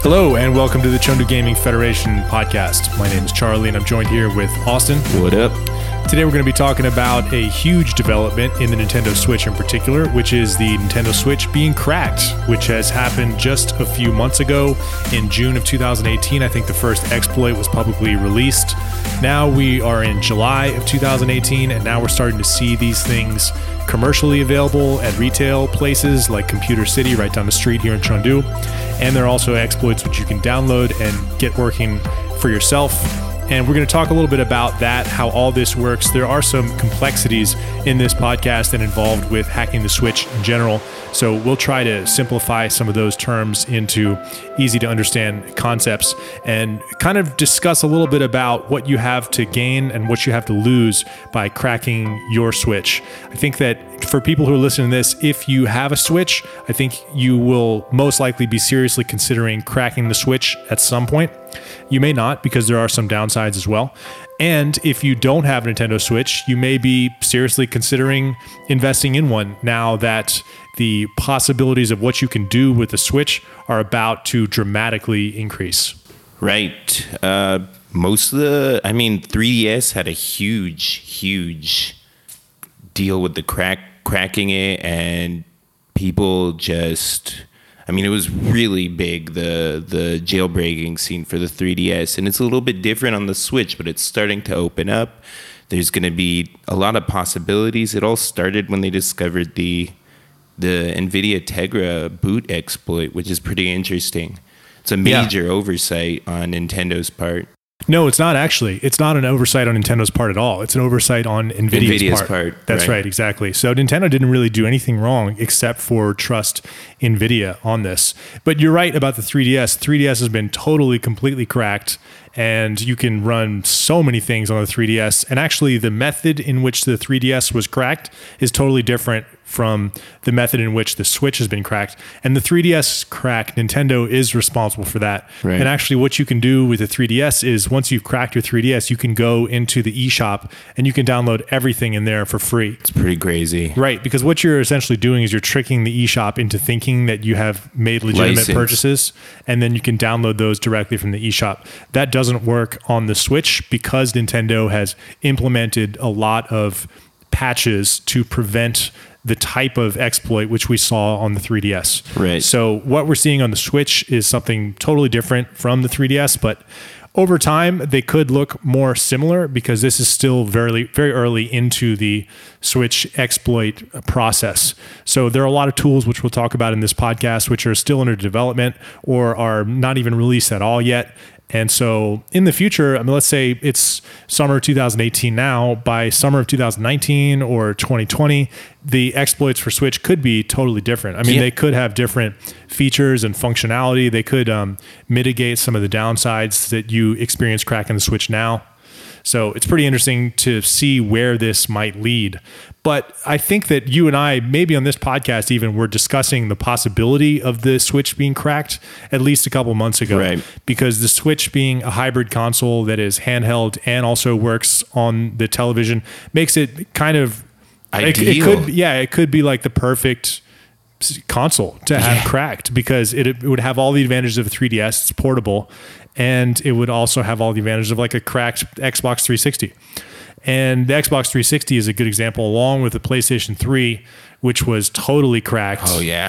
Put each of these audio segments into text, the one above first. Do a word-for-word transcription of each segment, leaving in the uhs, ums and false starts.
Hello and welcome to the Chengdu Gaming Federation podcast. My name is Charlie and I'm joined here with Austin. What up? Today we're going to be talking about a huge development in the Nintendo Switch in particular, which is the Nintendo Switch being cracked, which has happened just a few months ago in June of two thousand eighteen. I think the first exploit was publicly released. Now we are in July of two thousand eighteen, and now we're starting to see these things commercially available at retail places like Computer City right down the street here in Chengdu. And there are also exploits which you can download and get working for yourself. And we're going to talk a little bit about that, how all this works. There are some complexities in this podcast and involved with hacking the Switch in general. So we'll try to simplify some of those terms into easy to understand concepts and kind of discuss a little bit about what you have to gain and what you have to lose by cracking your Switch. I think that for people who are listening to this, if you have a Switch, I think you will most likely be seriously considering cracking the Switch at some point. You may not, because there are some downsides as well. And if you don't have a Nintendo Switch, you may be seriously considering investing in one now that the possibilities of what you can do with the Switch are about to dramatically increase. Right. Uh, most of the, I mean, three D S had a huge, huge deal with the crack, cracking it, and people just... I mean, it was really big, the the jailbreaking scene for the three D S, and it's a little bit different on the Switch, but it's starting to open up. There's going to be a lot of possibilities. It all started when they discovered the the NVIDIA Tegra boot exploit, which is pretty interesting. It's a major yeah. oversight on Nintendo's part. No, it's not actually. It's not an oversight on Nintendo's part at all. It's an oversight on NVIDIA's, NVIDIA's part. part. That's right. right, exactly. So Nintendo didn't really do anything wrong except for trust NVIDIA on this. But you're right about the three D S. three D S has been totally, completely cracked, and you can run so many things on the three D S. And actually, the method in which the three D S was cracked is totally different from the method in which the Switch has been cracked. And the three D S crack, Nintendo is responsible for that. Right. And actually what you can do with the three D S is once you've cracked your three D S, you can go into the eShop and you can download everything in there for free. It's pretty crazy. Right, because what you're essentially doing is you're tricking the eShop into thinking that you have made legitimate License. purchases, and then you can download those directly from the eShop. That doesn't work on the Switch because Nintendo has implemented a lot of patches to prevent the type of exploit which we saw on the three D S. Right. So what we're seeing on the Switch is something totally different from the three D S, but over time they could look more similar because this is still very, very early into the Switch exploit process. So there are a lot of tools which we'll talk about in this podcast which are still under development or are not even released at all yet. And so in the future, I mean, let's say it's summer two thousand eighteen now, by summer of two thousand nineteen or twenty twenty, the exploits for Switch could be totally different. I mean, yeah. they could have different features and functionality. They could um, mitigate some of the downsides that you experience cracking the Switch now. So it's pretty interesting to see where this might lead. But I think that you and I, maybe on this podcast even, were discussing the possibility of the Switch being cracked at least a couple months ago. Right. Because the Switch being a hybrid console that is handheld and also works on the television makes it kind of... Ideal. It, it could, yeah, it could be like the perfect console to have yeah. cracked because it, it would have all the advantages of a three D S. It's portable. And it would also have all the advantages of like a cracked Xbox three sixty. And the Xbox three sixty is a good example, along with the PlayStation three, which was totally cracked. Oh, yeah.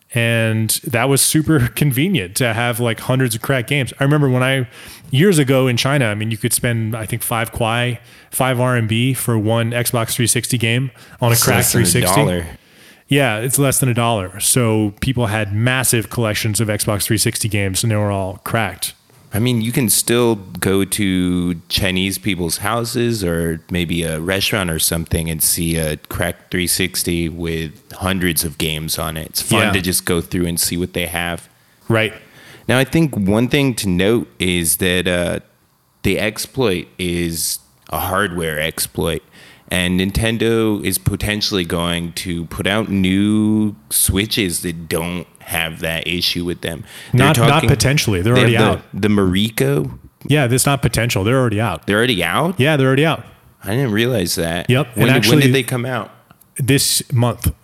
And that was super convenient to have like hundreds of cracked games. I remember when I, years ago in China, I mean, you could spend, I think, five kwai, five R M B for one Xbox three sixty game on a It's cracked three sixty. A dollar. Yeah, it's less than a dollar. So people had massive collections of Xbox three sixty games and they were all cracked. I mean, you can still go to Chinese people's houses or maybe a restaurant or something and see a cracked three sixty with hundreds of games on it. It's fun yeah. to just go through and see what they have. Right. Now, I think one thing to note is that uh, the exploit is a hardware exploit. And Nintendo is potentially going to put out new Switches that don't have that issue with them. They're not talking, not potentially. They're they already the, out. The Mariko. Yeah, that's not potential. They're already out. They're already out? Yeah, they're already out. I didn't realize that. Yep. When, and actually, when did they come out? This month.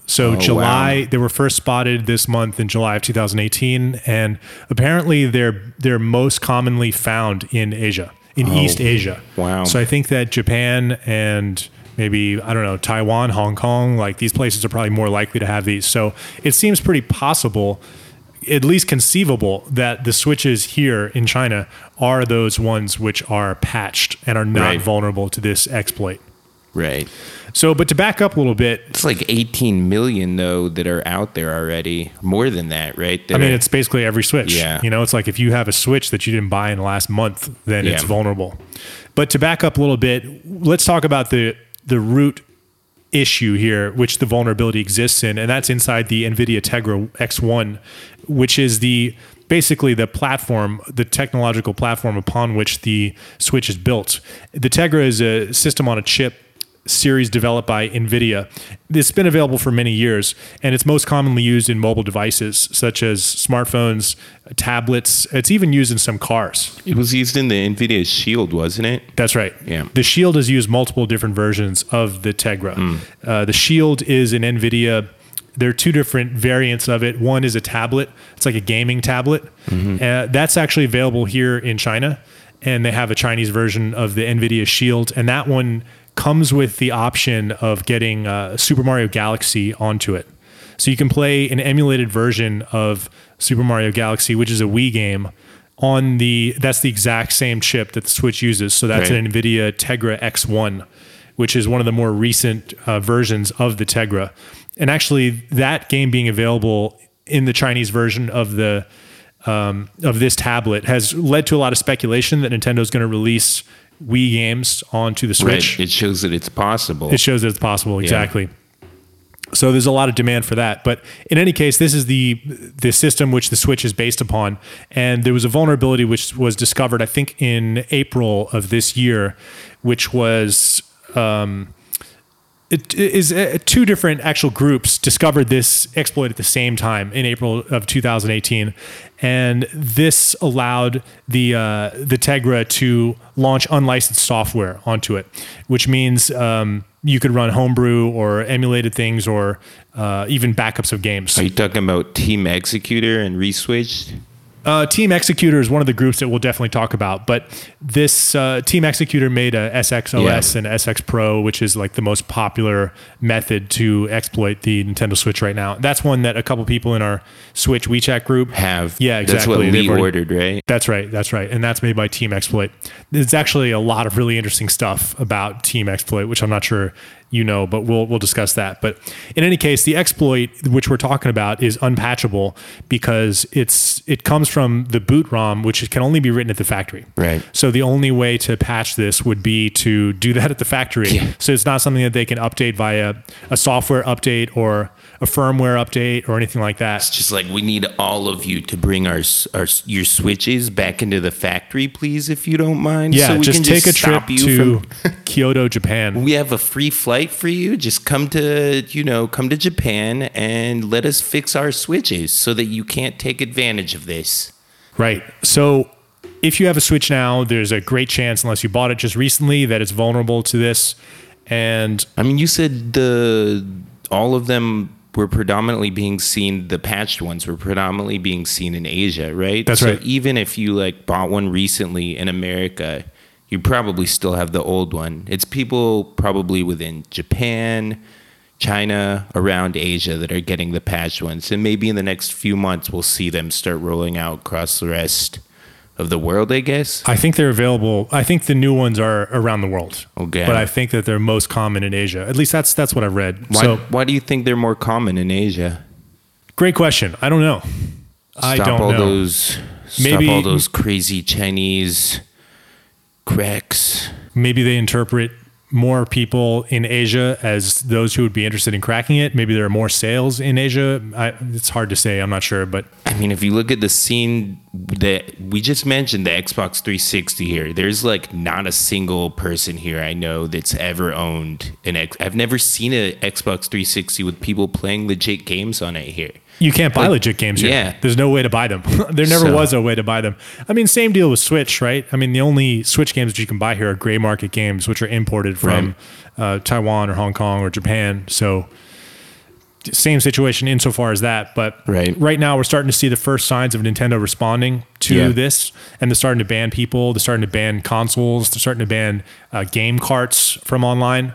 So Oh, July, wow. they were first spotted this month in July of two thousand eighteen, and apparently they're they're most commonly found in Asia, in Oh, East Asia. wow. So I think that Japan and maybe, I don't know, Taiwan, Hong Kong, like these places are probably more likely to have these. So it seems pretty possible, at least conceivable, that the switches here in China are those ones which are patched and are not Right. vulnerable to this exploit. Right. So, but to back up a little bit, It's like eighteen million though that are out there already. More than that, right? That I mean, are- it's basically every switch. Yeah. You know, it's like if you have a switch that you didn't buy in the last month, then it's Yeah. vulnerable. But to back up a little bit, let's talk about the the root issue here, which the vulnerability exists in, and that's inside the NVIDIA Tegra X one, which is the basically the platform, the technological platform upon which the switch is built. The Tegra is a system on a chip series developed by NVIDIA. It's been available for many years, and it's most commonly used in mobile devices such as smartphones, tablets. It's even used in some cars. it was used in the NVIDIA Shield, wasn't it? That's right. Yeah. The Shield has used multiple different versions of the Tegra. Uh, the Shield is an NVIDIA. There are two different variants of it. One is a tablet. It's like a gaming tablet. Uh, that's actually available here in China, and they have a Chinese version of the NVIDIA Shield, and that one comes with the option of getting uh, Super Mario Galaxy onto it. So you can play an emulated version of Super Mario Galaxy, which is a Wii game, on the, that's the exact same chip that the Switch uses. So that's Right. an NVIDIA Tegra X one, which is one of the more recent uh, versions of the Tegra. And actually, that game being available in the Chinese version of the um, of this tablet has led to a lot of speculation that Nintendo's going to release Wii games onto the Switch. Right. It shows that it's possible. It shows that it's possible, exactly. So there's a lot of demand for that. But in any case, this is the the system which the Switch is based upon. And there was a vulnerability which was discovered, I think, in April of this year, which was um, it is uh, two different actual groups discovered this exploit at the same time in April of two thousand eighteen, and this allowed the uh, the Tegra to launch unlicensed software onto it, which means um, you could run homebrew or emulated things or uh, even backups of games. Are you talking about Team Executor and Reswitched? Uh, Team Executor is one of the groups that we'll definitely talk about, but this uh, Team Executor made a S X O S Yeah. and S X Pro, which is like the most popular method to exploit the Nintendo Switch right now. That's one that a couple people in our Switch WeChat group Have. Yeah, That's what exactly. They've we already- ordered, right? That's right. That's right. And that's made by Team Exploit. There's actually a lot of really interesting stuff about Team Exploit, which I'm not sure you know, but we'll we'll discuss that. But in any case, the exploit which we're talking about is unpatchable because it's it comes from the boot ROM, which can only be written at the factory. Right. So the only way to patch this would be to do that at the factory. Yeah. So it's not something that they can update via a software update or a firmware update or anything like that. Just like we need all of you to bring our, s- our s- your switches back into the factory, please, if you don't mind. Yeah, so we just can take a trip stop you to from- Kyoto, Japan. We have a free flight for you. Just come to, you know, come to Japan and let us fix our switches so that you can't take advantage of this. Right. So if you have a Switch now, there's a great chance, unless you bought it just recently, that it's vulnerable to this. And I mean, you said the all of them were predominantly being seen, the patched ones were predominantly being seen in Asia, right? That's so right. even if you like bought one recently in America, you probably still have the old one. It's people probably within Japan, China, around Asia that are getting the patched ones. And maybe in the next few months, we'll see them start rolling out across the rest of the world, I guess. I think they're available. I think the new ones are around the world. Okay. But I think that they're most common in Asia. At least that's that's what I've read. Why, So why do you think they're more common in Asia? great question. I don't know. I Stop don't all know. those Maybe- stop all those crazy Chinese cracks. Maybe they interpret more people in Asia as those who would be interested in cracking it. Maybe there are more sales in Asia. I, it's hard to say. I'm not sure, but I mean, if you look at the scene that we just mentioned, the Xbox three sixty here, there's like not a single person here I know that's ever owned an X. I've never seen an Xbox three sixty with people playing legit games on it here. you can't buy Like, legit games here. yeah. There's no way to buy them. There never So- was a way to buy them. I mean, same deal with Switch, right? I mean, the only Switch games that you can buy here are gray market games, which are imported from uh, Taiwan or Hong Kong or Japan. So same situation insofar as that. But right. right now we're starting to see the first signs of Nintendo responding to yeah. this, and they're starting to ban people. They're starting to ban consoles. They're starting to ban uh, game carts from online.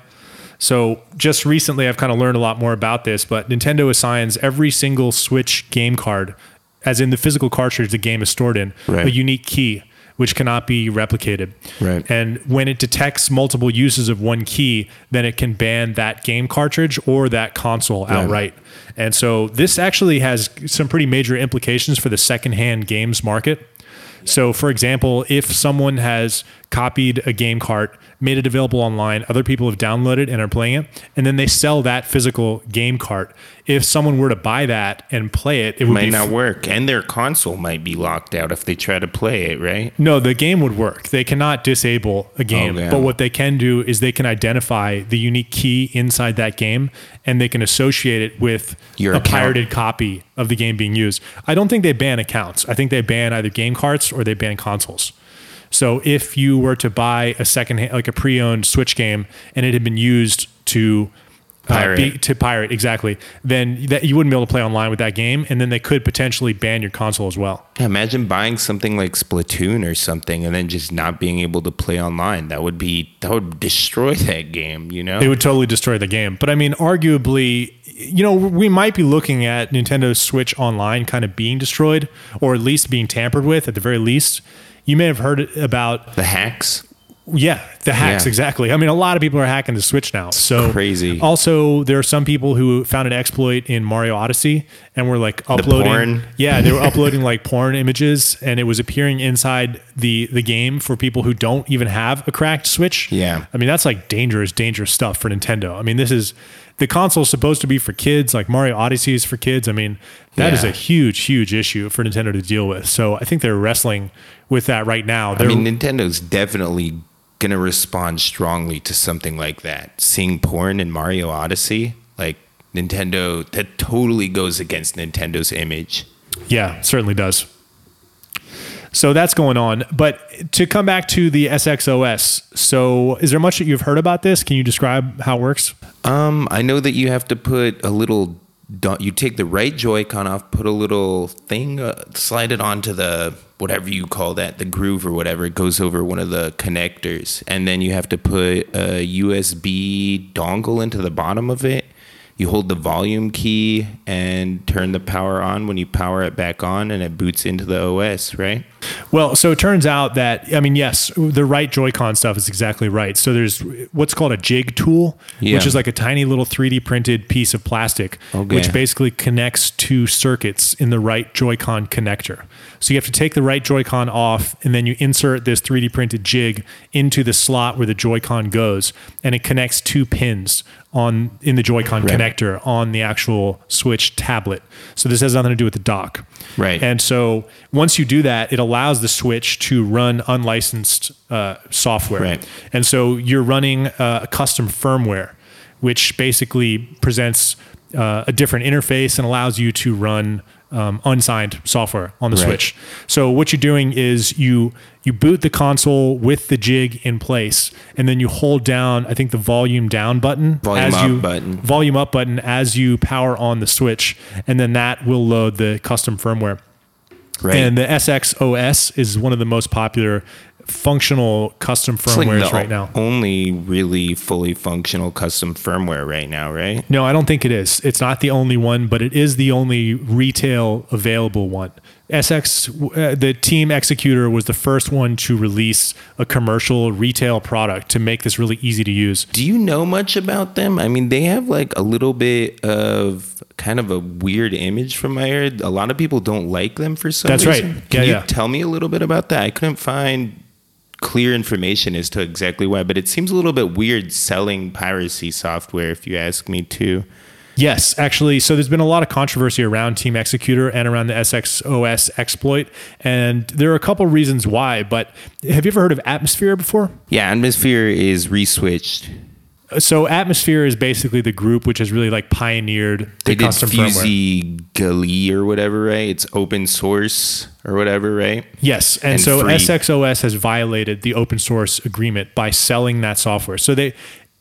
So just recently, I've kind of learned a lot more about this, but Nintendo assigns every single Switch game card, as in the physical cartridge the game is stored in, right. a unique key, which cannot be replicated. Right. And when it detects multiple uses of one key, then it can ban that game cartridge or that console outright. Right. And so this actually has some pretty major implications for the secondhand games market. So, for example, if someone has copied a game cart, made it available online, other people have downloaded and are playing it, and then they sell that physical game cart. If someone were to buy that and play it, it would might be not f- work, and their console might be locked out if they try to play it, right? No, the game would work. They cannot disable a game, Okay. but what they can do is they can identify the unique key inside that game, and they can associate it with Your a account. pirated copy of the game being used. I don't think they ban accounts. I think they ban either game carts or they ban consoles. So if you were to buy a second, like a pre-owned Switch game, and it had been used to uh, Pirate. be, to pirate exactly, then that you wouldn't be able to play online with that game, and then they could potentially ban your console as well. Yeah, imagine buying something like Splatoon or something, and then just not being able to play online. That would be that would destroy that game. You know, It would totally destroy the game. But I mean, arguably, you know, we might be looking at Nintendo Switch Online kind of being destroyed, or at least being tampered with at the very least. You may have heard about the hacks. Yeah, the hacks, Yeah. exactly. I mean, a lot of people are hacking the Switch now. So crazy. Also, there are some people who found an exploit in Mario Odyssey and were like uploading. porn? Yeah, they were uploading like porn images, and it was appearing inside the the game for people who don't even have a cracked Switch. Yeah. I mean, that's like dangerous, dangerous stuff for Nintendo. I mean, this is the console's supposed to be for kids, like Mario Odyssey is for kids. I mean, that Yeah. is a huge, huge issue for Nintendo to deal with. So I think they're wrestling with that right now. I They're, mean, Nintendo's definitely going to respond strongly to something like that. Seeing porn in Mario Odyssey, like Nintendo, that totally goes against Nintendo's image. Yeah, certainly does. So that's going on. But to come back to the S X O S, so is there much that you've heard about this? Can you describe how it works? Um, I know that you have to put a little, you take the right Joy-Con off, put a little thing, uh, slide it onto the, whatever you call that, the groove or whatever. It goes over one of the connectors. And then you have to put a U S B dongle into the bottom of it. You hold the volume key and turn the power on when you power it back on, and it boots into the O S, right? Well, so it turns out that, I mean, yes, the right Joy-Con stuff is exactly right. So there's what's called a jig tool, Yeah. which is like a tiny little three D printed piece of plastic, Okay. which basically connects two circuits in the right Joy-Con connector. So you have to take the right Joy-Con off, and then you insert this three D printed jig into the slot where the Joy-Con goes, and it connects two pins on in the Joy-Con Right. connector on the actual Switch tablet. So this has nothing to do with the dock. Right. And so once you do that, it allows the Switch to run unlicensed uh, software. Right. And so you're running uh, a custom firmware, which basically presents uh, a different interface and allows you to run um, unsigned software on the Right. Switch. So what you're doing is you you boot the console with the jig in place, and then you hold down, I think, the volume down button, Volume as up you, button. volume up button as you power on the Switch, and then that will load the custom firmware. Right. And the S X O S is one of the most popular functional custom It's like firmwares the right now. only really fully functional custom firmware right now, right? No, I don't think it is. It's not the only one, but it is the only retail available one. S X, uh, the Team Executor was the first one to release a commercial retail product to make this really easy to use. Do you know much about them? I mean, they have like a little bit of kind of a weird image from my head. A lot of people don't like them for some That's right. reason. Yeah, Can you yeah. tell me a little bit about that? I couldn't find clear information as to exactly why, but it seems a little bit weird selling piracy software, if you ask me too. Yes, actually. So there's been a lot of controversy around Team Executor and around the S X O S exploit. And there are a couple reasons why. But have you ever heard of Atmosphere before? Yeah, Atmosphere is reswitched. So Atmosphere is basically the group which has really like pioneered the They did custom firmware. FusiGali or whatever, right? It's open source or whatever, right? Yes, and, And so free. S X O S has violated the open source agreement by selling that software. So they,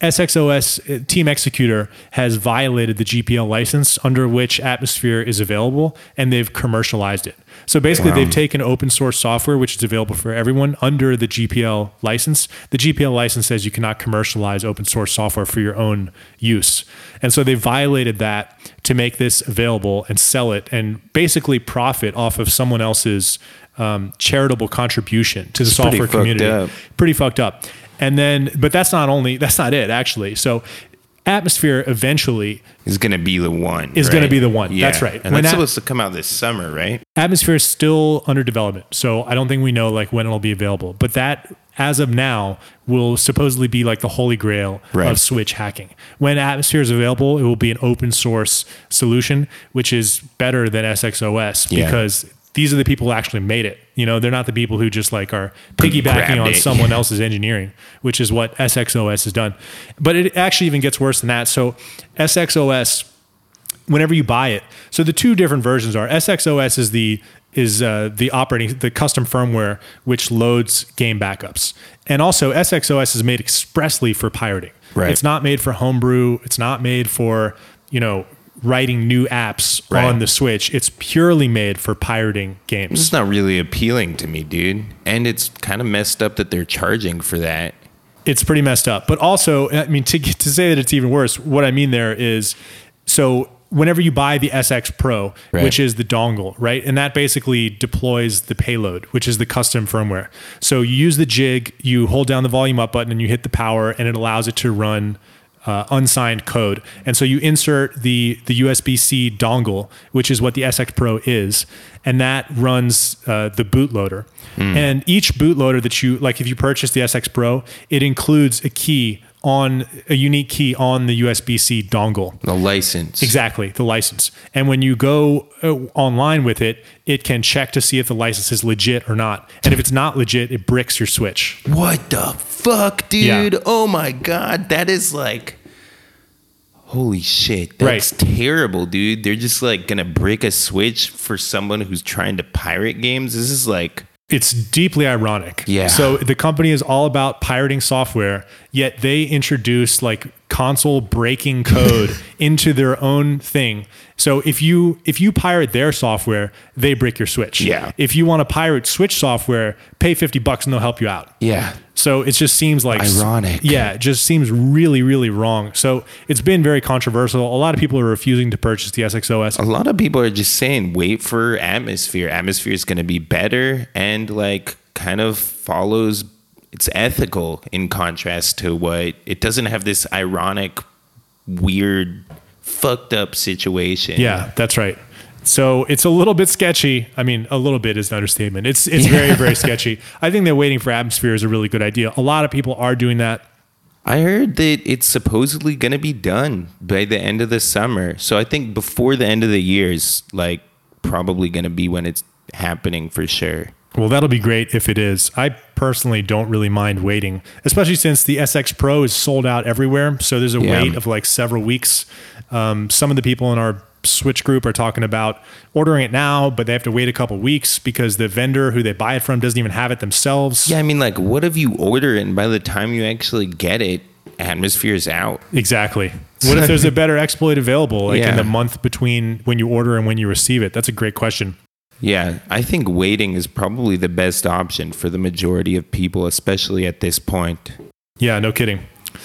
S X O S uh, Team Executor has violated the G P L license under which Atmosphere is available, and they've commercialized it. So basically, wow. they've taken open source software, which is available for everyone under the G P L license. The G P L license says you cannot commercialize open source software for your own use. And so they violated that to make this available and sell it and basically profit off of someone else's um, charitable contribution to the it's software pretty community. Fucked up. Pretty fucked up. And then, but that's not only, that's not it actually. So Atmosphere eventually is going to be the one. Is right? going to be the one. Yeah. That's right. And when that's at- supposed to come out this summer, right? Atmosphere is still under development, so I don't think we know like when it'll be available. But that, as of now, will supposedly be like the holy grail right. of Switch hacking. When Atmosphere is available, it will be an open source solution, which is better than S X O S yeah. because these are the people who actually made it. You know, they're not the people who just like are piggybacking on it. someone else's engineering, which is what S X O S has done. But it actually even gets worse than that. So S X O S, whenever you buy it, so the two different versions are S X O S is the is uh, the operating the custom firmware which loads game backups, and also S X O S is made expressly for pirating. Right. It's not made for homebrew. It's not made for you know. writing new apps right. on the Switch. It's purely made for pirating games. It's not really appealing to me, dude. And it's kind of messed up that they're charging for that. It's pretty messed up. But also, I mean, to to say that it's even worse, what I mean there is, so whenever you buy the S X Pro, right. which is the dongle, right? And that basically deploys the payload, which is the custom firmware. So you use the jig, you hold down the volume up button and you hit the power and it allows it to run Uh, unsigned code. And so you insert the the U S B-C dongle, which is what the S X Pro is, and that runs uh, the bootloader. Mm. And each bootloader that you, like if you purchase the S X Pro, it includes a key on, a unique key on the U S B-C dongle. The license. Exactly, the license. And when you go uh, online with it, it can check to see if the license is legit or not. And if it's not legit, it bricks your Switch. What the fuck, dude? Yeah. Oh my God. That is like, holy shit. That's right. terrible, dude. They're just like going to brick a Switch for someone who's trying to pirate games. This is like... It's deeply ironic. Yeah. So the company is all about pirating software, yet they introduce like console breaking code into their own thing. So if you if you pirate their software, they break your Switch. Yeah. If you want to pirate Switch software, pay fifty bucks and they'll help you out. Yeah. So it just seems like ironic. Yeah, it just seems really, really wrong. So it's been very controversial. A lot of people are refusing to purchase the S X O S. A lot of people are just saying, wait for Atmosphere. Atmosphere is going to be better and like kind of follows, it's ethical in contrast to what, it doesn't have this ironic, weird, fucked up situation. Yeah, that's right. So it's a little bit sketchy. I mean, a little bit is an understatement. It's it's yeah. very, very sketchy. I think that waiting for Atmosphere is a really good idea. A lot of people are doing that. I heard that it's supposedly going to be done by the end of the summer. So I think before the end of the year is like probably going to be when it's happening for sure. Well, that'll be great if it is. I personally don't really mind waiting, especially since the S X Pro is sold out everywhere. So there's a yeah. wait of like several weeks. Um, some of the people in our Switch group are talking about ordering it now, but they have to wait a couple weeks because the vendor who they buy it from doesn't even have it themselves. Yeah, I mean, like, what if you order it and by the time you actually get it, Atmosphere is out? Exactly. What if there's a better exploit available, like yeah. in the month between when you order and when you receive it? That's a great question. Yeah, I think waiting is probably the best option for the majority of people, especially at this point. Yeah, no kidding.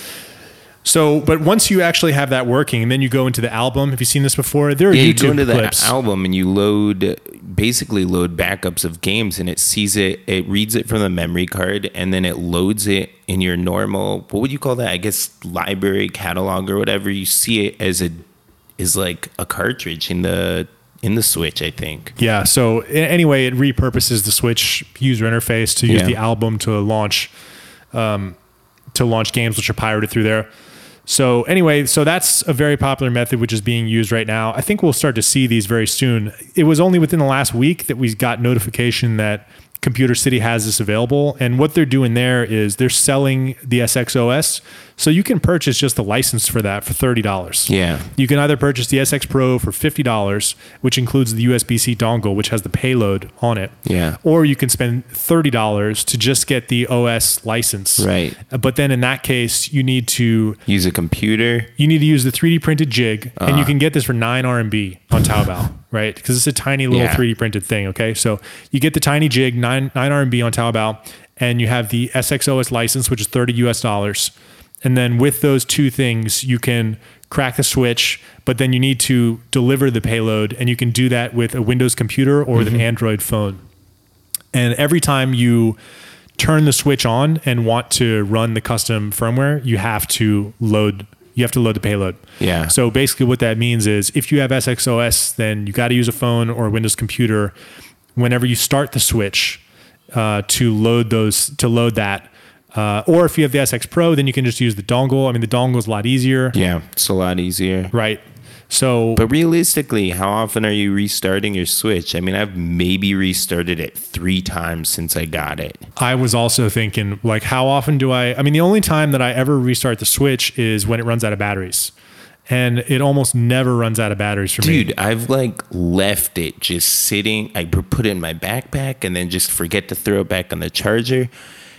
So, but once you actually have that working, and then you go into the album. Have you seen this before? There are yeah, YouTube you go into clips. the album and you load, basically load backups of games, and it sees it, it reads it from the memory card, and then it loads it in your normal, what would you call that? I guess library, catalog, or whatever. You see it as a, is like a cartridge in the in the Switch, I think. Yeah. So anyway, it repurposes the Switch user interface to use yeah. the album to launch, um, to launch games which are pirated through there. So anyway, so that's a very popular method which is being used right now. I think we'll start to see these very soon. It was only within the last week that we got notification that Computer City has this available. And what they're doing there is they're selling the S X O S. So you can purchase just the license for that for thirty dollars. Yeah. You can either purchase the S X Pro for fifty dollars, which includes the U S B C dongle, which has the payload on it. Yeah. Or you can spend thirty dollars to just get the O S license. Right. But then in that case, you need to use a computer. You need to use the three D printed jig, uh. and you can get this for nine R M B on Taobao, right? Because it's a tiny little Yeah. three D printed thing, okay? So you get the tiny jig, nine nine R M B on Taobao, and you have the S X O S license, which is thirty U S dollars. And then with those two things, you can crack the switch, but then you need to deliver the payload, and you can do that with a Windows computer or with mm-hmm. an Android phone. And every time you turn the switch on and want to run the custom firmware, you have to load you have to load the payload. Yeah. So basically what that means is if you have S X O S, then you got to use a phone or a Windows computer whenever you start the switch uh, to load those to load that. Uh, or if you have the S X Pro, then you can just use the dongle. I mean, the dongle is a lot easier. Yeah, it's a lot easier. Right. So, but realistically, how often are you restarting your Switch? I mean, I've maybe restarted it three times since I got it. I was also thinking, like, how often do I? I mean, the only time that I ever restart the Switch is when it runs out of batteries. And it almost never runs out of batteries for Dude, me. Dude, I've like left it just sitting. I put it in my backpack and then just forget to throw it back on the charger.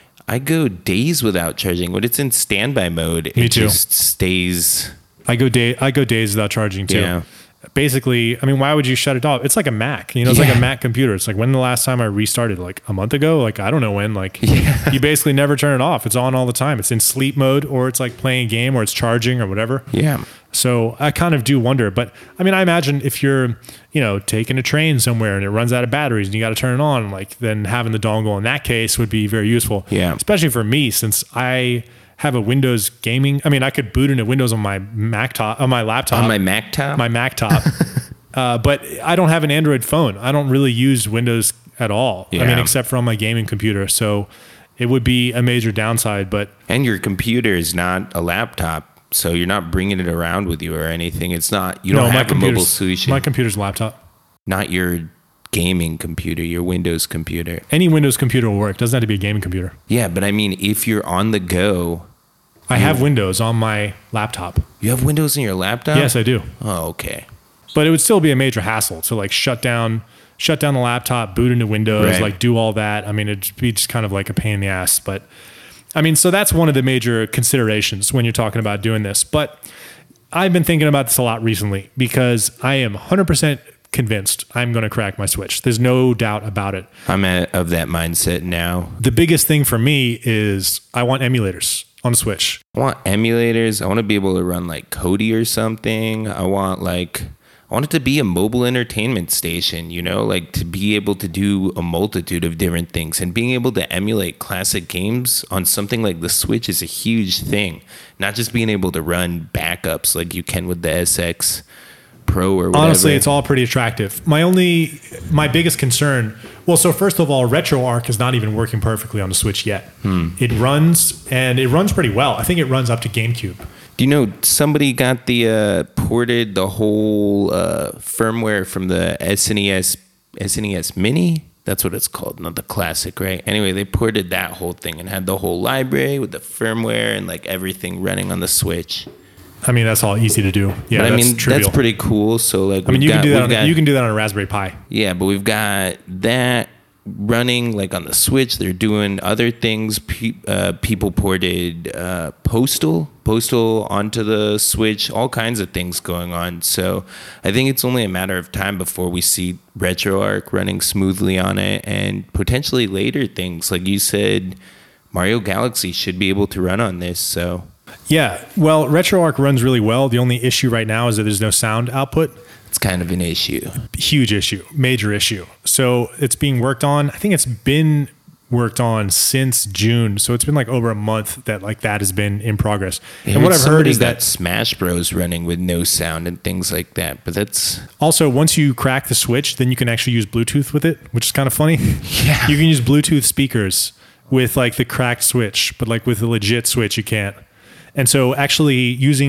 I go days without charging. When it's in standby mode, Me it too. just stays. I go day. I go days without charging too. Yeah. Basically, I mean, why would you shut it off? It's like a Mac. You know, it's yeah. like a Mac computer. It's like when the last time I restarted, like a month ago. Like I don't know when. Like yeah. you basically never turn it off. It's on all the time. It's in sleep mode, or it's like playing a game, or it's charging, or whatever. Yeah. So I kind of do wonder, but I mean, I imagine if you're, you know, taking a train somewhere and it runs out of batteries and you got to turn it on, like then having the dongle in that case would be very useful. Yeah. Especially for me, since I have a Windows gaming. I mean, I could boot into Windows on my Mac top, on my laptop, on my Mac top, my Mac top. uh, but I don't have an Android phone. I don't really use Windows at all. Yeah. I mean, except for on my gaming computer. So it would be a major downside. But and your computer is not a laptop. So you're not bringing it around with you or anything. It's not, you don't no, have a mobile solution. My computer's a laptop. Not your gaming computer, your Windows computer. Any Windows computer will work. Doesn't have to be a gaming computer. Yeah, but I mean, if you're on the go. I have Windows on my laptop. You have Windows in your laptop? Yes, I do. Oh, okay. But it would still be a major hassle to like shut down, shut down the laptop, boot into Windows, right. like do all that. I mean, it'd be just kind of like a pain in the ass, but I mean, so that's one of the major considerations when you're talking about doing this. But I've been thinking about this a lot recently because I am one hundred percent convinced I'm going to crack my Switch. There's no doubt about it. I'm at, of that mindset now. The biggest thing for me is I want emulators on the Switch. I want emulators. I want to be able to run like Kodi or something. I want like... I want it to be a mobile entertainment station, you know, like to be able to do a multitude of different things, and being able to emulate classic games on something like the Switch is a huge thing. Not just being able to run backups like you can with the S X Pro or whatever. Honestly, it's all pretty attractive. My only, my biggest concern, well, so first of all, RetroArch is not even working perfectly on the Switch yet. Hmm. It runs, and it runs pretty well. I think it runs up to GameCube. Do you know somebody got the uh, ported the whole uh, firmware from the S N E S S N E S Mini? That's what it's called, not the classic, right? Anyway, they ported that whole thing and had the whole library with the firmware and like everything running on the Switch. I mean, that's all easy to do. Yeah, but I that's mean trivial. That's pretty cool. So like, I mean, you got, can do that. On, got, you can do that on a Raspberry Pi. Yeah, but we've got that running like on the Switch. They're doing other things. Pe- uh, people ported uh, Postal, Postal onto the Switch. All kinds of things going on. So I think it's only a matter of time before we see RetroArch running smoothly on it, and potentially later things like you said. Mario Galaxy should be able to run on this. So yeah, well, RetroArch runs really well. The only issue right now is that there's no sound output. It's kind of an issue. Huge issue, major issue. So it's being worked on. I think it's been worked on since June. So it's been like over a month that like that has been in progress. I and what I've heard is got that Smash Bros running with no sound and things like that. But that's also, once you crack the Switch, then you can actually use Bluetooth with it, which is kind of funny. Yeah. You can use Bluetooth speakers with like the cracked Switch, but like with the legit Switch, you can't. And so actually using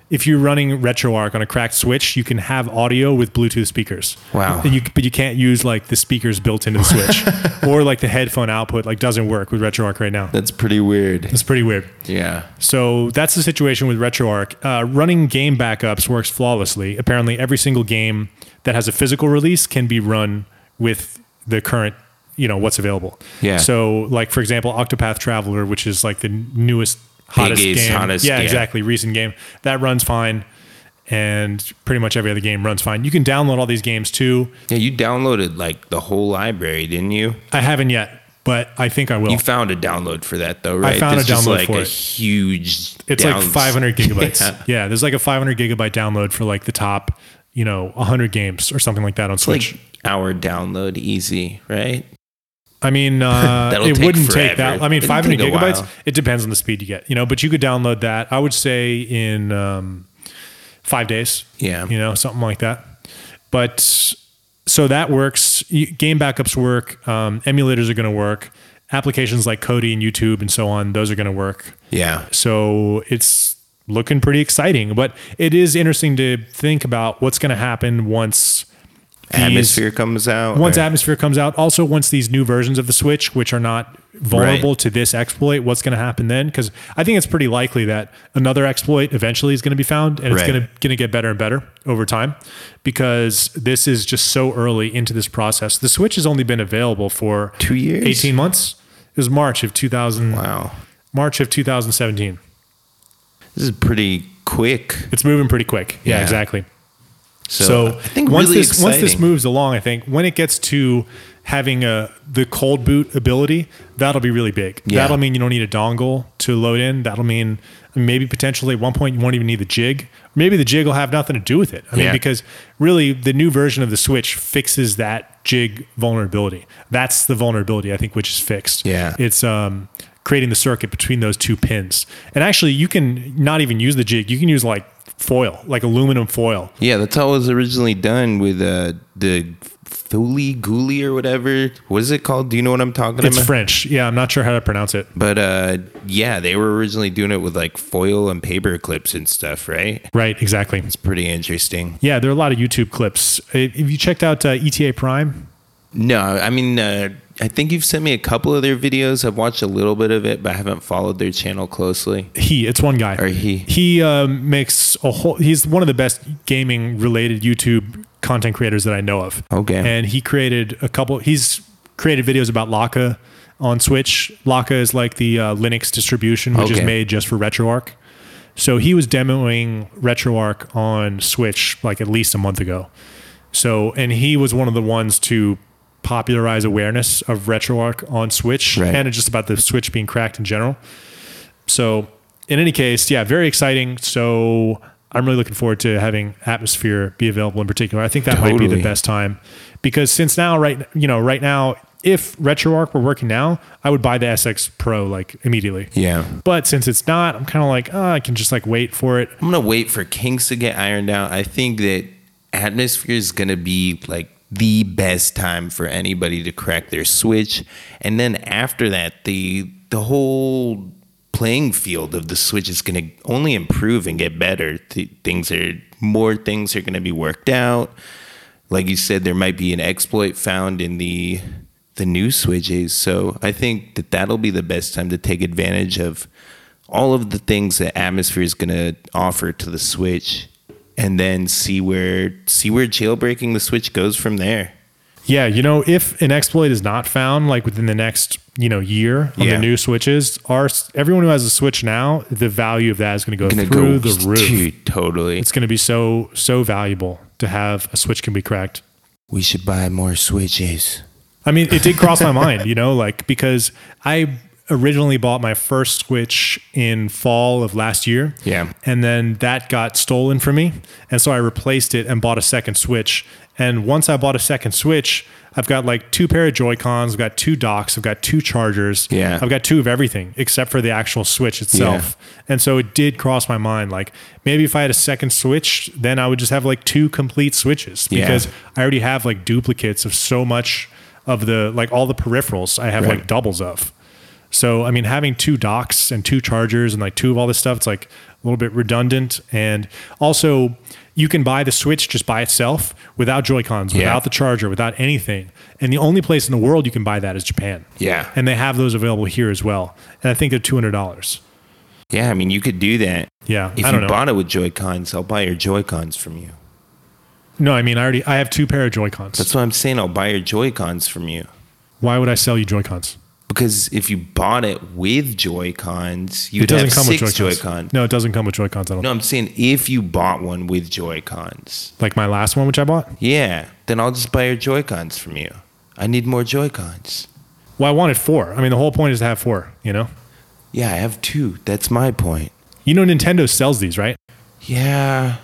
if you're running RetroArch on a cracked Switch, you can have audio with Bluetooth speakers. Wow. And you, but you can't use like the speakers built into the Switch or like the headphone output like doesn't work with RetroArch right now. That's pretty weird. It's pretty weird. Yeah. So that's the situation with RetroArch. Uh, running game backups works flawlessly. Apparently every single game that has a physical release can be run with the current, you know, what's available. Yeah. So like, for example, Octopath Traveler, which is like the newest, hottest Biggest, game. hottest, yeah, yeah. exactly. Recent game that runs fine. And pretty much every other game runs fine. You can download all these games too. Yeah, you downloaded like the whole library, didn't you? I haven't yet, but I think I will. You found a download for that though, right? I found There's a download just like for a it. huge. It's down- like five hundred gigabytes. Yeah. Yeah, there's like a five hundred gigabyte download for like the top, you know, one hundred games or something like that on It's Switch. like our download easy, right? I mean, uh, That'll it take wouldn't take forever. that. I mean, It'll five hundred take a gigabytes. while. It depends on the speed you get, you know. But you could download that. I would say in um, five days. Yeah. you know, something like that. But so that works. You- Game backups work. Um, emulators are going to work. Applications like Kodi and YouTube and so on, those are going to work. Yeah. So it's looking pretty exciting. But it is interesting to think about what's going to happen once. these- Atmosphere comes out. Once or- Atmosphere comes out, also once these new versions of the Switch, which are not vulnerable Right. to this exploit, what's going to happen then? Because I think it's pretty likely that another exploit eventually is going to be found, and it's Right. going to going to get better and better over time, because this is just so early into this process. The Switch has only been available for Two years? eighteen months. It was March of two thousand. Wow. March of two thousand seventeen. This is pretty quick. It's moving pretty quick. Yeah, Yeah. exactly. So, So, I think once really this once this exciting. moves along, I think when it gets to having a the cold boot ability, that'll be really big. Yeah. That'll mean you don't need a dongle to load in. That'll mean maybe potentially at one point you won't even need the jig. Maybe the jig will have nothing to do with it. I mean, Yeah. because really the new version of the Switch fixes that jig vulnerability. That's the vulnerability I think which is fixed. Yeah. It's um creating the circuit between those two pins. And actually you can not even use the jig. You can use like foil, like aluminum foil. Yeah, that's how it was originally done with uh, the Thuli Guli or whatever. What is it called? Do you know what I'm talking It's about? French. Yeah, I'm not sure how to pronounce it. But uh, yeah, they were originally doing it with like foil and paper clips and stuff, right? Right, exactly. It's pretty interesting. Yeah, there are a lot of YouTube clips. Uh, Have you checked out uh, E T A Prime? No, I mean, uh, I think you've sent me a couple of their videos. I've watched a little bit of it, but I haven't followed their channel closely. He, it's one guy. Or he. He um, makes a whole. He's one of the best gaming related YouTube content creators that I know of. Okay. And he created a couple. He's created videos about Laka on Switch. Laka is like the uh, Linux distribution, which is Okay. made just for RetroArch. So he was demoing RetroArch on Switch like at least a month ago. So, and he was one of the ones to popularize awareness of RetroArch on Switch, Right. and just about the Switch being cracked in general. So in any case, yeah, very exciting. So I'm really looking forward to having Atmosphere be available in particular. I think that might be Totally. the best time, because since now, right, you know, right now, if RetroArch were working now, I would buy the S X Pro like immediately. Yeah. But since it's not, I'm kind of like, oh, I can just like wait for it. I'm going to wait for kinks to get ironed out. I think that Atmosphere is going to be like the best time for anybody to crack their Switch. And then after that, the the whole playing field of the Switch is going to only improve and get better. Th- things are more things are going to be worked out. Like you said, there might be an exploit found in the the new Switches. So I think that that'll be the best time to take advantage of all of the things that Atmosphere is going to offer to the Switch, and then see where see where jailbreaking the Switch goes from there. Yeah, you know, if an exploit is not found like within the next, you know, year on Yeah. the new Switches, our everyone who has a Switch now, the value of that is going to go Gonna through go, the roof. Dude, totally. It's going to be so so valuable to have a Switch can be cracked. We should buy more Switches. I mean, it did cross my mind, you know, like because I originally bought my first Switch in fall of last year. Yeah. And then that got stolen from me. And so I replaced it and bought a second Switch. And once I bought a second Switch, I've got like two pair of Joy-Cons, I've got two docks, I've got two chargers. Yeah. I've got two of everything except for the actual Switch itself. And so it did cross my mind, like maybe if I had a second Switch, then I would just have like two complete Switches, Yeah. because I already have like duplicates of so much of the, like all the peripherals I have Right. like doubles of. So, I mean, having two docks and two chargers and like two of all this stuff, it's like a little bit redundant. And also, you can buy the Switch just by itself without Joy-Cons, Yeah. without the charger, without anything. And the only place in the world you can buy that is Japan. Yeah. And they have those available here as well. And I think they're two hundred dollars. Yeah, I mean, you could do that. Yeah, If I you don't know. bought it with Joy-Cons, I'll buy your Joy-Cons from you. No, I mean, I already I have two pair of Joy-Cons. That's what I'm saying. I'll buy your Joy-Cons from you. Why would I sell you Joy-Cons? Because if you bought it with Joy-Cons, you'd It doesn't have come with six Joy-Cons. Joy-Cons. No, it doesn't come with Joy-Cons. I don't. No, I'm saying if you bought one with Joy-Cons. Like my last one, which I bought. Yeah, then I'll just buy your Joy-Cons from you. I need more Joy-Cons. Well, I wanted four. I mean, the whole point is to have four. You know. Yeah, I have two. That's my point. You know, Nintendo sells these, right? Yeah,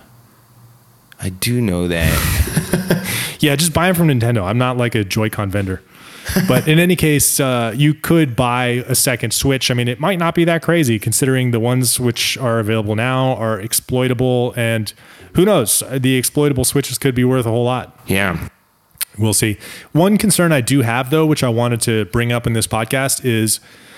I do know that. Yeah, just buy them from Nintendo. I'm not like a Joy-Con vendor. But in any case, uh, you could buy a second Switch. I mean, it might not be that crazy considering the ones which are available now are exploitable. And who knows? The exploitable Switches could be worth a whole lot. Yeah. We'll see. One concern I do have, though, which I wanted to bring up in this podcast is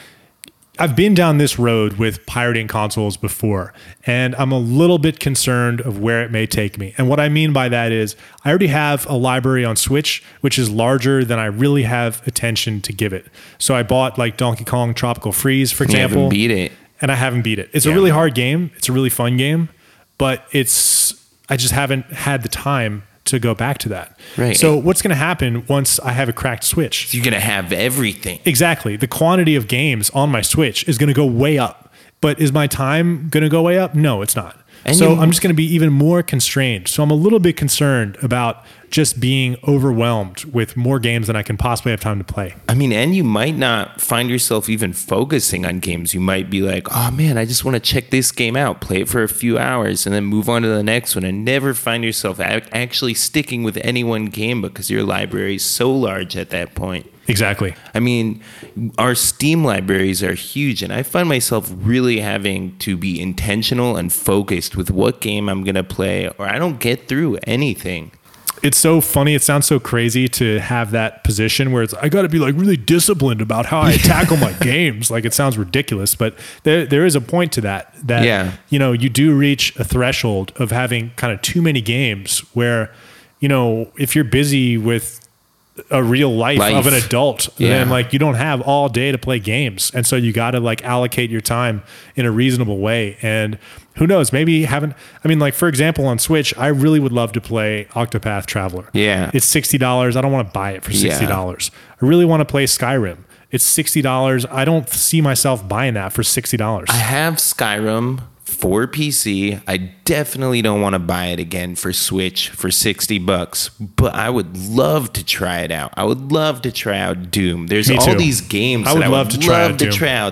I've been down this road with pirating consoles before, and I'm a little bit concerned of where it may take me. And what I mean by that is I already have a library on Switch, which is larger than I really have attention to give it. So I bought like Donkey Kong Tropical Freeze, for You example. haven't beat it. And I haven't beat it. It's Yeah. a really hard game. It's a really fun game, but it's I just haven't had the time to go back to that. Right. So what's going to happen once I have a cracked Switch? You're going to have everything. Exactly. The quantity of games on my Switch is going to go way up. But is my time going to go way up? No, it's not. And so you- I'm just going to be even more constrained. So I'm a little bit concerned about just being overwhelmed with more games than I can possibly have time to play. I mean, and you might not find yourself even focusing on games. You might be like, oh man, I just want to check this game out, play it for a few hours, and then move on to the next one, and never find yourself ac- actually sticking with any one game because your library is so large at that point. Exactly. I mean, our Steam libraries are huge, and I find myself really having to be intentional and focused with what game I'm going to play, or I don't get through anything. It's so funny. It sounds so crazy to have that position where it's, I got to be like really disciplined about how I tackle my games. Like it sounds ridiculous, but there, there is a point to that, that, Yeah. you know, you do reach a threshold of having kind of too many games where, you know, if you're busy with a real life, Life. of an adult, Yeah. then like you don't have all day to play games. And so you got to like allocate your time in a reasonable way. And who knows, maybe haven't, I mean, like for example, on Switch, I really would love to play Octopath Traveler. Yeah. It's sixty dollars. I don't want to buy it for sixty dollars. I really want to play Skyrim. It's sixty dollars. I don't see myself buying that for sixty dollars. I have Skyrim for P C. I definitely don't want to buy it again for Switch for sixty bucks, but I would love to try it out. I would love to try out Doom. There's Me all too. these games I that would I love would to try love out to Doom. try out.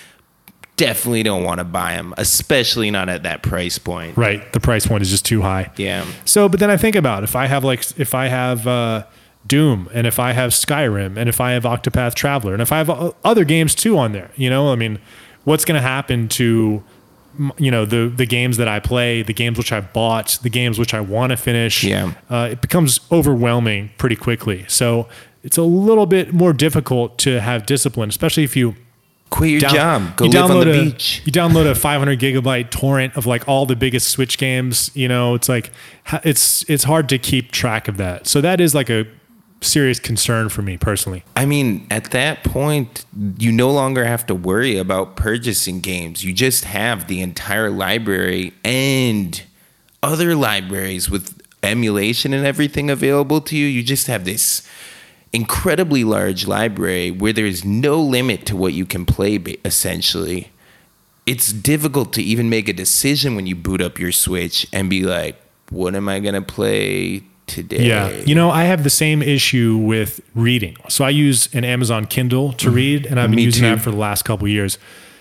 Definitely don't want to buy them, especially not at that price point. Right. The price point is just too high. Yeah. So, but then I think about if I have like, if I have uh, Doom and if I have Skyrim and if I have Octopath Traveler and if I have o- other games too on there, you know, I mean, what's going to happen to, m- you know, the, the games that I play, the games which I've bought, the games which I want to finish, Yeah. uh, it becomes overwhelming pretty quickly. So it's a little bit more difficult to have discipline, especially if you Quit your down- job. Go you live on the download a- beach. You download a five hundred gigabyte torrent of like all the biggest Switch games. You know, it's like ha- it's it's hard to keep track of that. So that is like a serious concern for me personally. I mean, at that point, you no longer have to worry about purchasing games. You just have the entire library and other libraries with emulation and everything available to you. You just have this incredibly large library where there's no limit to what you can play, ba- essentially. It's difficult to even make a decision when you boot up your Switch and be like, what am I going to play today? Yeah. You know, I have the same issue with reading. So I use an Amazon Kindle to read, and I've been Me using too. that for the last couple of years.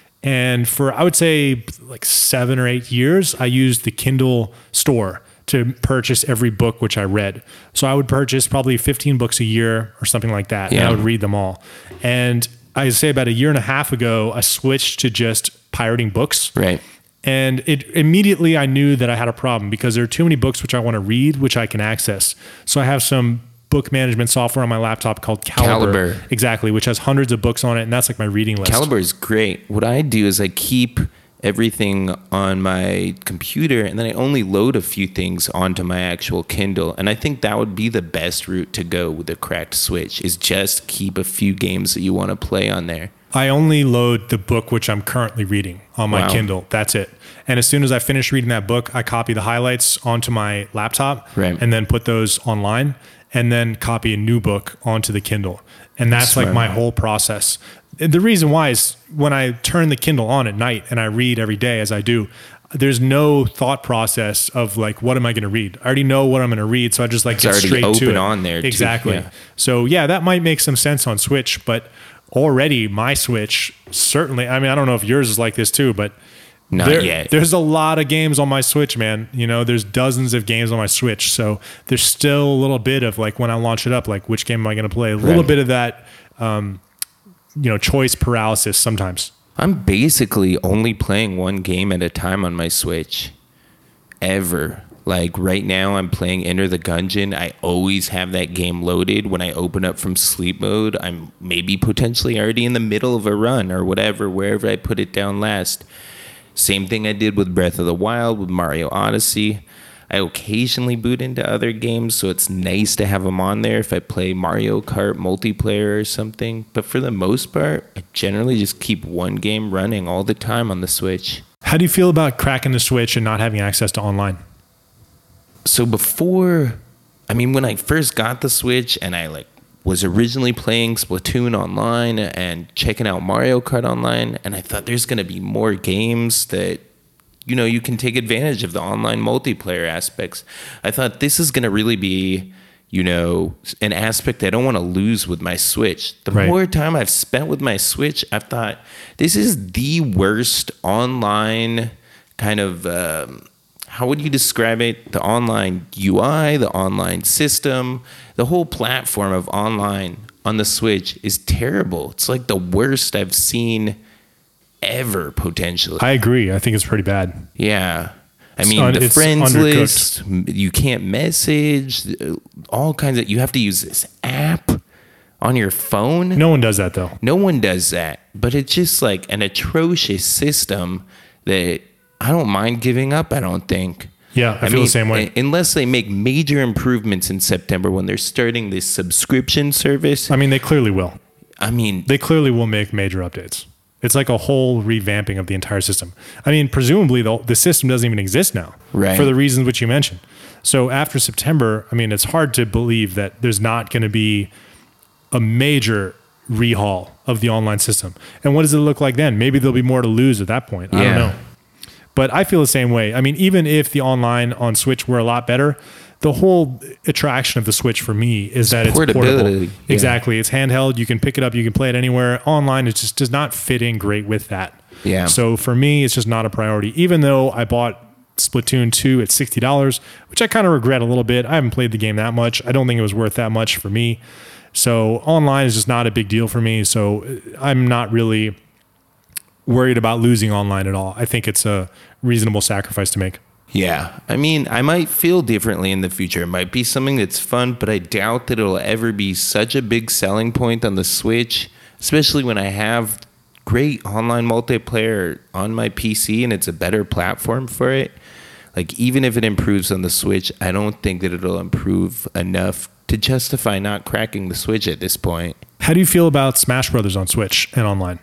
And for, I would say, like seven or eight years, I used the Kindle store to purchase every book which I read. So I would purchase probably fifteen books a year or something like that, and Yeah. I would read them all. And I'd say about a year and a half ago, I switched to just pirating books. Right. And it immediately I knew that I had a problem because there are too many books which I want to read, which I can access. So I have some book management software on my laptop called Caliber. Caliber. Exactly, which has hundreds of books on it, and that's like my reading list. Caliber is great. What I do is I keep everything on my computer, and then I only load a few things onto my actual Kindle. And I think that would be the best route to go with a cracked Switch, is just keep a few games that you want to play on there. I only load the book which I'm currently reading on my Wow. Kindle. That's it. And as soon as I finish reading that book, I copy the highlights onto my laptop Right. and then put those online, and then copy a new book onto the Kindle. And that's Smart. like my whole process. The reason why is when I turn the Kindle on at night and I read every day as I do, there's no thought process of like, what am I going to read? I already know what I'm going to read. So I just like It's get already straight to open it. on there, too. Exactly. Yeah. So yeah, that might make some sense on Switch, but already my Switch, certainly, I mean, I don't know if yours is like this too, but Not there, yet. there's a lot of games on my Switch, man. You know, there's dozens of games on my Switch. So there's still a little bit of like, when I launch it up, like which game am I going to play? A little Right. bit of that, um, you know, choice paralysis sometimes. I'm basically only playing one game at a time on my Switch. Ever. Like right now I'm playing Enter the Gungeon. I always have that game loaded. When I open up from sleep mode, I'm maybe potentially already in the middle of a run or whatever, wherever I put it down last. Same thing I did with Breath of the Wild, with Mario Odyssey. I occasionally boot into other games, so it's nice to have them on there if I play Mario Kart multiplayer or something. But for the most part, I generally just keep one game running all the time on the Switch. How do you feel about cracking the Switch and not having access to online? So before, I mean, when I first got the Switch and I like was originally playing Splatoon online and checking out Mario Kart online, and I thought there's going to be more games that, you know, you can take advantage of the online multiplayer aspects. I thought this is going to really be, you know, an aspect I don't want to lose with my Switch. The Right. more time I've spent with my Switch, I've thought this is the worst online kind of, um, how would you describe it? The online U I, the online system, the whole platform of online on the Switch is terrible. It's like the worst I've seen ever, potentially. I agree. I think it's pretty bad. Yeah. I It's mean, un- the it's friends undercooked. list, m- you can't message, all kinds of, you have to use this app on your phone. No one does that though. No one does that. But it's just like an atrocious system that I don't mind giving up, I don't think. Yeah, I, feel the same way. u- Unless they make major improvements in September when they're starting this subscription service. I mean, they clearly will. I mean, They clearly will make major updates. It's like a whole revamping of the entire system. I mean, presumably the, the system doesn't even exist now, Right. for the reasons which you mentioned. So after September, I mean, it's hard to believe that there's not going to be a major rehaul of the online system. And what does it look like then? Maybe there'll be more to lose at that point. I Yeah. don't know. But I feel the same way. I mean, even if the online on Switch were a lot better, the whole attraction of the Switch for me is that it's portable. portability, yeah. Exactly. It's handheld. You can pick it up. You can play it anywhere. Online, it just does not fit in great with that. Yeah. So for me, it's just not a priority. Even though I bought Splatoon two at sixty dollars, which I kind of regret a little bit. I haven't played the game that much. I don't think it was worth that much for me. So online is just not a big deal for me. So I'm not really worried about losing online at all. I think it's a reasonable sacrifice to make. yeah. I mean, I might feel differently in the future. It might be something that's fun, but I doubt that it'll ever be such a big selling point on the Switch, especially when I have great online multiplayer on my P C and it's a better platform for it. Like, even if it improves on the Switch, I don't think that it'll improve enough to justify not cracking the Switch at this point. How do you feel about Smash Brothers on Switch and online?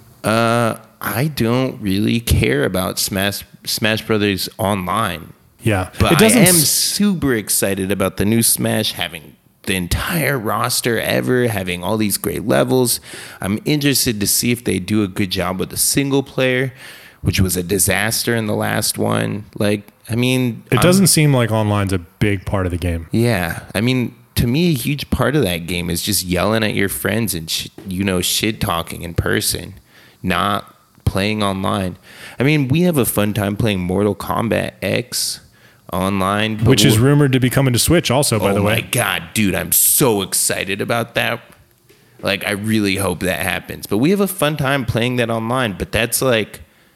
Uh, I don't really care about Smash Smash Brothers online. Yeah, But it I doesn't. am s- super excited about the new Smash having the entire roster ever, having all these great levels. I'm interested to see if they do a good job with the single player, which was a disaster in the last one. Like, I mean, It I'm- doesn't seem like online's a big part of the game. Yeah, I mean, to me, a huge part of that game is just yelling at your friends and sh- you know, shit talking in person, not playing online. I mean, we have a fun time playing Mortal Kombat X online, but Which is we're- rumored to be coming to Switch also, by oh the my way. god, dude, I'm so excited about that. Like, I really hope that happens. But we have a fun time playing that online. But that's like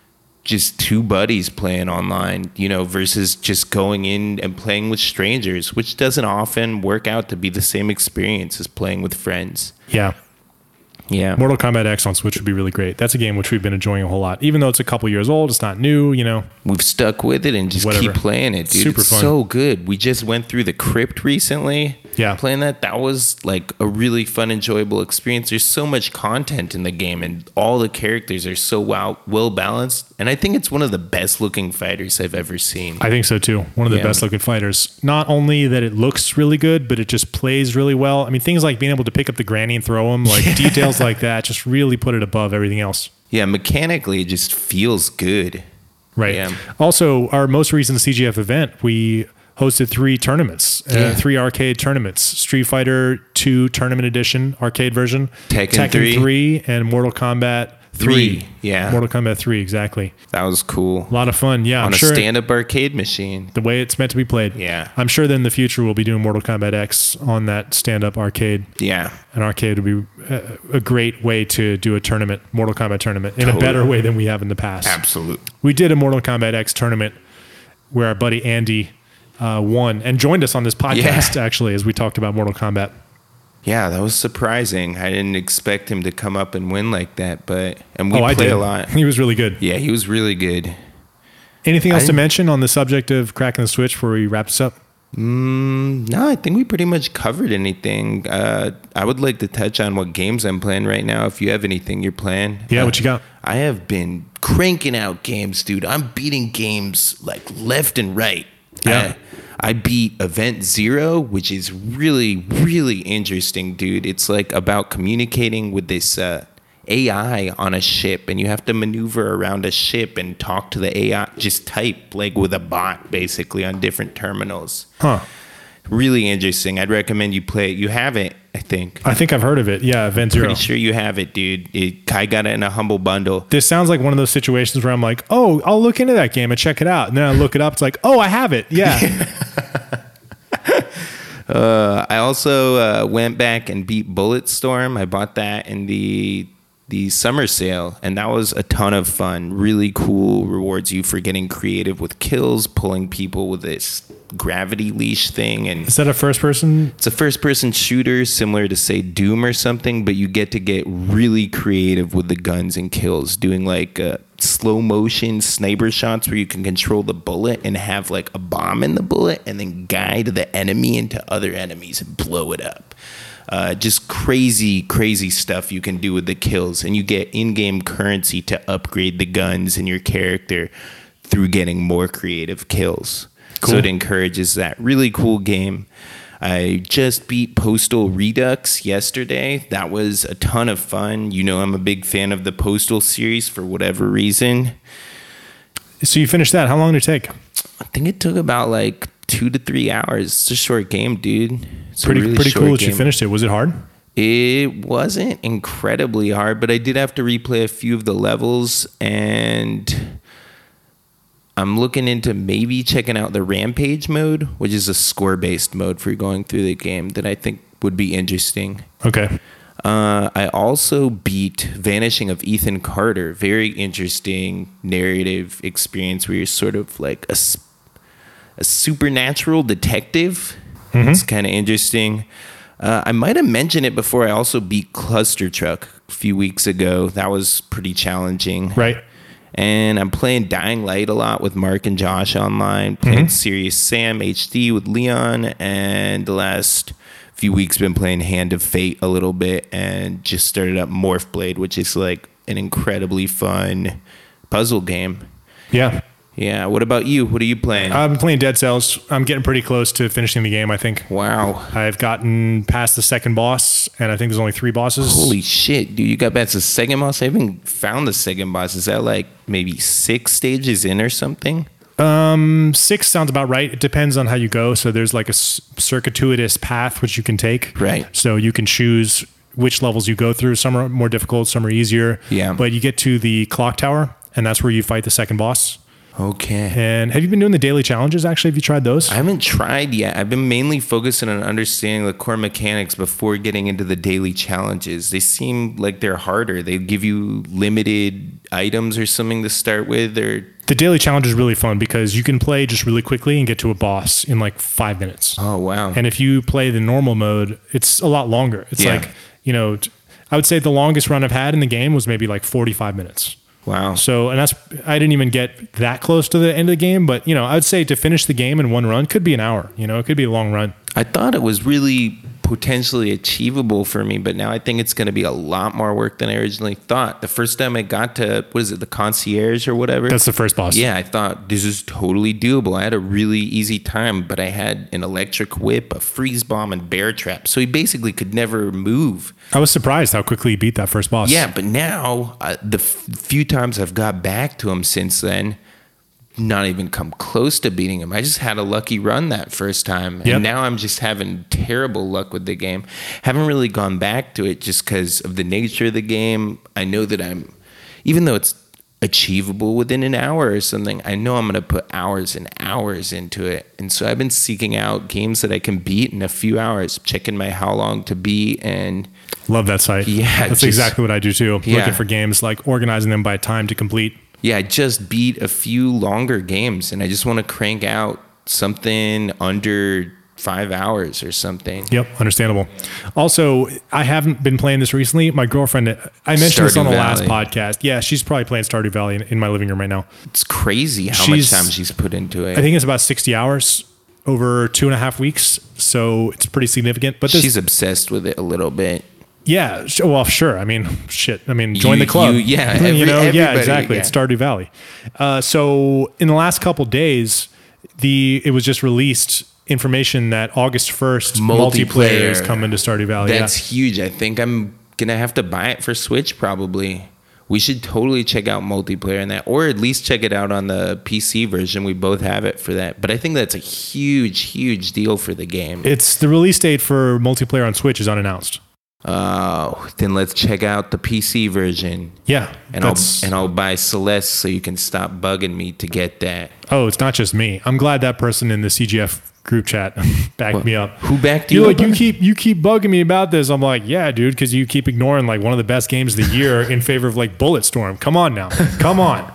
just two buddies playing online, you know, versus just going in and playing with strangers, which doesn't often work out to be the same experience as playing with friends. Yeah. Yeah. Mortal Kombat X on Switch would be really great. That's a game which we've been enjoying a whole lot. Even though it's a couple years old, it's not new, you know. We've stuck with it and just Whatever. keep playing it, dude. Super it's fun. so good. We just went through the Crypt recently. Yeah. Playing that, that was like a really fun, enjoyable experience. There's so much content in the game and all the characters are so well, well balanced. And I think it's one of the best looking fighters I've ever seen. I think so too. One of the Yeah. best looking fighters. Not only that it looks really good, but it just plays really well. I mean, things like being able to pick up the granny and throw them, like details like that, just really put it above everything else. Yeah, mechanically, it just feels good. Right. Yeah. Also, our most recent C G F event, we hosted three tournaments, Yeah. uh, three arcade tournaments: Street Fighter two Tournament Edition arcade version, Tekken three. three, and Mortal Kombat three. Three, yeah. Mortal Kombat three, exactly. That was cool. A lot of fun. Yeah, On I'm a sure stand-up arcade machine. the way it's meant to be played. Yeah. I'm sure that in the future we'll be doing Mortal Kombat X on that stand-up arcade. Yeah. An arcade would be a, a great way to do a tournament, Mortal Kombat tournament, in a Totally. better way than we have in the past. Absolute. We did a Mortal Kombat X tournament where our buddy Andy uh, won and joined us on this podcast, Yeah. actually, as we talked about Mortal Kombat. Yeah, that was surprising. I didn't expect him to come up and win like that, but and we oh, I played did. a lot. He was really good. Yeah, he was really good. Anything else I to didn't- mention on the subject of cracking the Switch before we wrap this up? Mm, no, I think we pretty much covered anything. Uh, I would like to touch on what games I'm playing right now. If you have anything you're playing, Yeah, Uh, what you got? I have been cranking out games, dude. I'm beating games like left and right. Yeah. I, I beat Event Zero, which is really, really interesting, dude. It's like about communicating with this uh, A I on a ship, and you have to maneuver around a ship and talk to the A I. Just type like with a bot, basically, on different terminals. Huh. Really interesting. I'd recommend you play it. You have it, I think. I think I've heard of it. Yeah, Event Zero. Pretty sure you have it, dude. It, I got it in a humble bundle. This sounds like one of those situations where I'm like, oh, I'll look into that game and check it out. And then I look it up. It's like, oh, I have it. Yeah. Uh, I also uh, went back and beat Bulletstorm. I bought that in the the summer sale, and that was a ton of fun. Really cool. Rewards you for getting creative with kills, pulling people with this gravity leash thing, and Is that a first person? it's a first-person shooter similar to, say, Doom or something, but you get to get really creative with the guns and kills, doing like uh, slow-motion sniper shots where you can control the bullet and have like a bomb in the bullet and then guide the enemy into other enemies and blow it up. Uh, just crazy, crazy stuff you can do with the kills, and you get in-game currency to upgrade the guns and your character through getting more creative kills. Cool. So it encourages that. Really cool game. I just beat Postal Redux yesterday. That was a ton of fun. You know, I'm a big fan of the Postal series for whatever reason. So you finished that. How long did it take? I think it took about like two to three hours. It's a short game, dude. It's a Pretty really pretty short cool that you game. finished it. Was it hard? It wasn't incredibly hard, but I did have to replay a few of the levels, and I'm looking into maybe checking out the Rampage mode, which is a score-based mode for going through the game that I think would be interesting. Okay. Uh, I also beat Vanishing of Ethan Carter. Very interesting narrative experience where you're sort of like a, s- a supernatural detective. Mm-hmm. It's kind of interesting. Uh, I might have mentioned it before. I also beat Cluster Truck a few weeks ago. That was pretty challenging. Right. And I'm playing Dying Light a lot with Mark and Josh online. Playing Mhm. Serious Sam H D with Leon. And the last few weeks been playing Hand of Fate a little bit. And just started up Morph Blade, which is like an incredibly fun puzzle game. Yeah. Yeah. What about you? What are you playing? I've been playing Dead Cells. I'm getting pretty close to finishing the game, I think. Wow. I've gotten past the second boss, and I think there's only three bosses. Holy shit, dude. You got past the second boss? I haven't found the second boss. Is that like maybe six stages in or something? Um, six sounds about right. It depends on how you go. So there's like a s- circuitous path which you can take. Right. So you can choose which levels you go through. Some are more difficult, some are easier. Yeah. But you get to the clock tower, and that's where you fight the second boss. Okay. And have you been doing the daily challenges, actually? Have you tried those? I haven't tried yet. I've been mainly focusing on understanding the core mechanics before getting into the daily challenges. They seem like they're harder. They give you limited items or something to start with? Or the daily challenge is really fun because you can play just really quickly and get to a boss in like five minutes. Oh, wow. And if you play the normal mode, it's a lot longer. It's Yeah. like, you know, I would say the longest run I've had in the game was maybe like forty-five minutes. Wow. So, and that's, I didn't even get that close to the end of the game, but you know, I would say to finish the game in one run could be an hour, you know, it could be a long run. I thought it was really potentially achievable for me, but now I think it's going to be a lot more work than I originally thought. The first time I got to, what is it, the concierge or whatever? That's the first boss. Yeah, I thought this is totally doable. I had a really easy time, but I had an electric whip, a freeze bomb, and bear trap. So he basically could never move. I was surprised how quickly he beat that first boss. Yeah, but now uh, the f- few times I've got back to him since then, not even come close to beating him. I just had a lucky run that first time. And Yep. now I'm just having terrible luck with the game. Haven't really gone back to it just because of the nature of the game. I know that I'm, even though it's achievable within an hour or something, I know I'm going to put hours and hours into it. And so I've been seeking out games that I can beat in a few hours, checking my how long to beat, and Love that site. Yeah, That's just- exactly what I do too. Yeah. Looking for games, like organizing them by time to complete. yeah, I just beat a few longer games, and I just want to crank out something under five hours or something. Yep, understandable. Also, I haven't been playing this recently. My girlfriend, I mentioned this on the Stardew last Valley. podcast. Yeah, she's probably playing Stardew Valley in, in my living room right now. It's crazy how She's- much time she's put into it. I think it's about sixty hours over two and a half weeks. So it's pretty significant. But this, she's obsessed with it a little bit. yeah, sh- well, sure. I mean, shit. I mean, join You- the club. you- yeah, you every- know, yeah, everybody, exactly. yeah. It's Stardew Valley. Uh, so in the last couple days, the it was just released information that August first multiplayer, Multiplayer. is coming to Stardew Valley. That's yeah. huge. I think I'm gonna have to buy it for Switch probably. We should totally check out multiplayer in that, or at least check it out on the P C version. We both have it for that. But I think that's a huge, huge deal for the game. It's the release date for multiplayer on Switch is unannounced. Oh, then let's check out the P C version. Yeah, And I'll that's- and I'll buy Celeste so you can stop bugging me to get that. oh, it's not just me. I'm glad that person in the C G F group chat backed me up. Who backed You're you like, up? you keep you keep bugging me about this. I'm like, yeah, dude, because you keep ignoring like one of the best games of the year in favor of like Bulletstorm. Come on now, come on.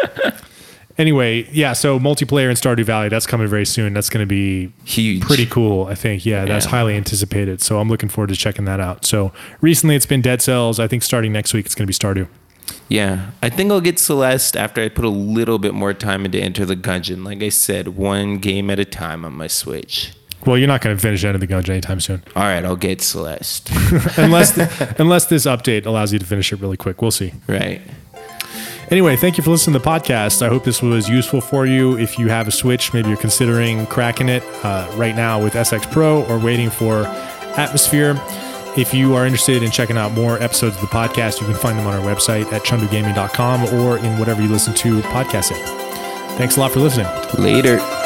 Anyway, yeah. So multiplayer in Stardew Valley, that's coming very soon. That's going to be Huge. pretty cool. I think. Yeah, that's Yeah. highly anticipated. So I'm looking forward to checking that out. So recently, it's been Dead Cells. I think starting next week, it's going to be Stardew. Yeah, I think I'll get Celeste after I put a little bit more time into Enter the Gungeon. Like I said, one game at a time on my Switch. Well, you're not going to finish End of the Gungeon anytime soon, All right, I'll get Celeste. unless unless this update allows you to finish it really quick. We'll see. Right. Anyway, thank you for listening to the podcast. I hope this was useful for you. If you have a Switch, maybe you're considering cracking it uh, right now with S X Pro or waiting for Atmosphere. If you are interested in checking out more episodes of the podcast, you can find them on our website at chundu gaming dot com or in whatever you listen to podcasts in. Thanks a lot for listening. Later.